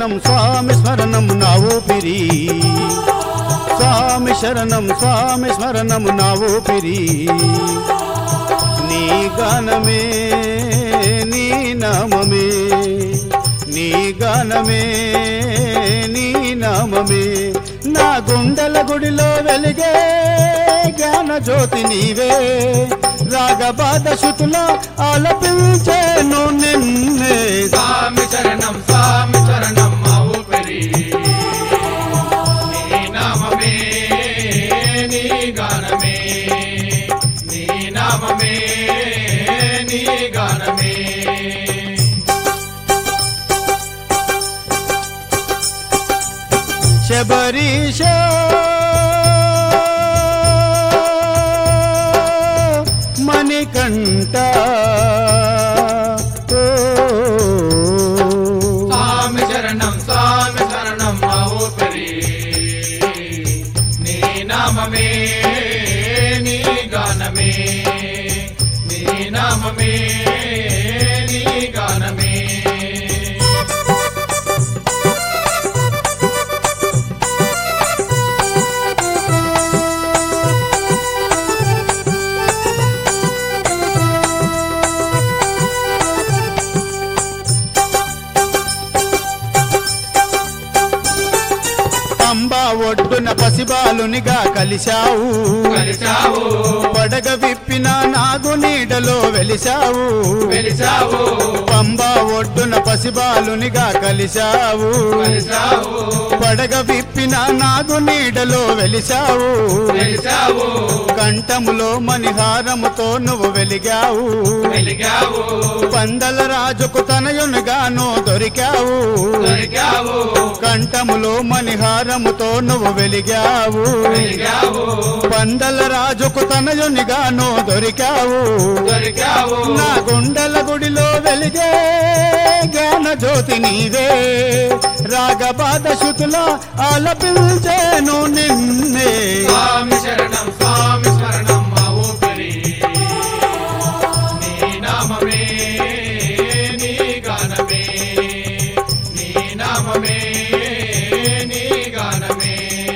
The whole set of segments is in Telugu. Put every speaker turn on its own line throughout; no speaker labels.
శరణం స్వామి స్మరణం నా ఊపిరి స్వామి శరణం స్వామి స్మరణం నా ఊపిరి నీ గానమే నీ నామమే నీ గానమే నీ నామమే నా గుండెల గుడిలో వెలిగే జ్ఞాన జ్యోతి నీవే రాగబాద శృతుల ఆలపించేను నిన్నే
స్వామి శరణం మా ఊపిరి నీ నామమే నీ గానమే నీ నామమే నీ గానమే
శబరీష మణికంఠ
స్వామి శరణం మా ఊపిరి నీ నామమే నీ గానమే నీ నామమే నీ గానమే
పంబా ఒడ్డున పసిబాలునిగా కలిశావు పడగ విప్పిన నాగు నీడలో వెలిశావు పంబా ఒడ్డున పసిబాలునిగా కలిశావు పడగ విప్పిన నాగు నీడలో వెలిశావు కంఠములో మణిహారముతో నువ్వు వెలిగావు పందల రాజుకు తనయునుగాను దొరికావు కంఠములో మణిహారముతో నువ్వు వెలిగావు పందల రాజుకు తనయునిగాను దొరికావు నా గుండెల గుడిలో వెలిగే జ్ఞాన జ్యోతి నీవే రాగబాద శృతుల ఆలపించేను నిన్నే
స్వామి శరణం మా ఊపిరి నీ నామమే నీ గానమే నీ నామమే నీ గానమే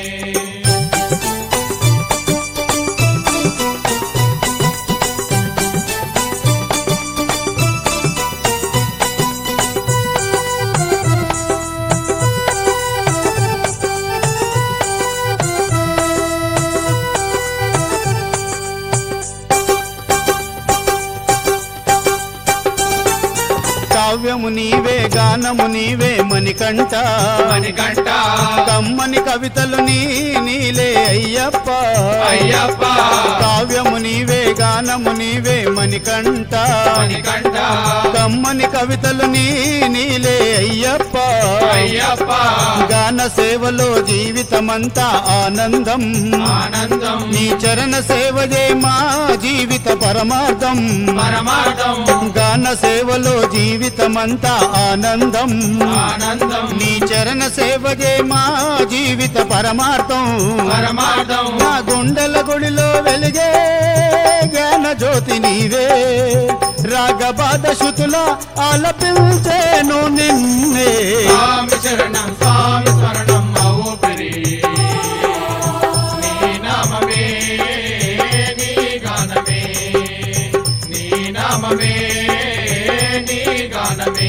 కావ్యము నీవే గానము నీవే మణికంఠ కమ్మని కవితలు నీలే అయ్యప్ప కావ్యము నీవే గానము నీవే మణికంఠ కమ్మని కవితలు నీలే అయ్యప్ప గాన సేవలో జీవితమంతా ఆనందం నీ చరణ సేవయే మా జీవిత పరమార్థం గాన సేవలో జీవితమంతా ఆనందం నీ చరణ సేవయే మా జీవిత పరమార్థం నా గుండెల గుడిలో వెలిగే జ్ఞాన జ్యోతి నీవే రాగబాద శృతుల ఆలపించేను నిన్నే
స్వామి శరణం మా ఊపిరి నీ నామమే నీ గానమే నీ నామమే నీ గానమే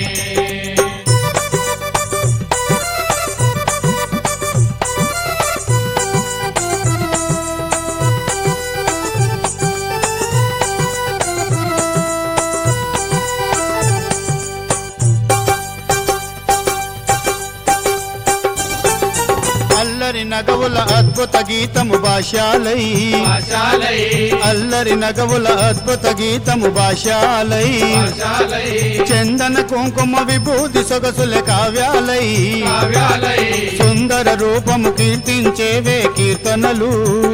అల్లరి నగవుల అద్భుత గీతము భాషాలై అల్లరి నగవుల అద్భుత గీతము భాషాలై చందన కుంకుమ విభూతి సొగసుల కావ్యాలై సుందర రూపము కీర్తించేవే కీర్తనలు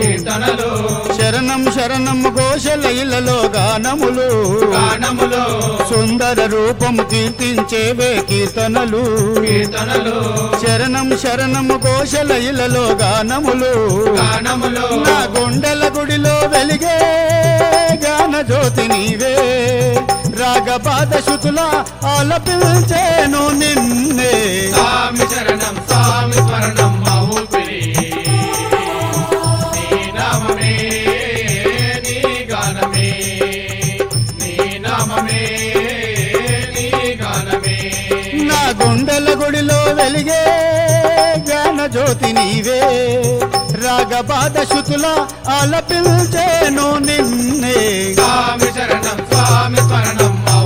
శరణం శరణం ఘోషల ఇలలో గానములు సుందర రూపము కీర్తించేవే కీర్తనలు శరణం శరణం ఘోషల ఇలలో గానములు నా గుండెల గుడిలో వెలిగే గాన జ్యోతి నీవే రాగపాద శృతుల ఆలపించేను నిన్నే
స్వామి శరణం స్వామి స్మరణం మా ఊపిరి నీ నామమే నీ గానమే నీ నామమే నీ గానమే
నా గుండెల గుడిలో వెలిగే జ్ఞాన జ్యోతి నీవే రాగపాద శృతుల ఆలపించేను నిన్నే
స్వామి శరణం స్వామి స్మరణం మా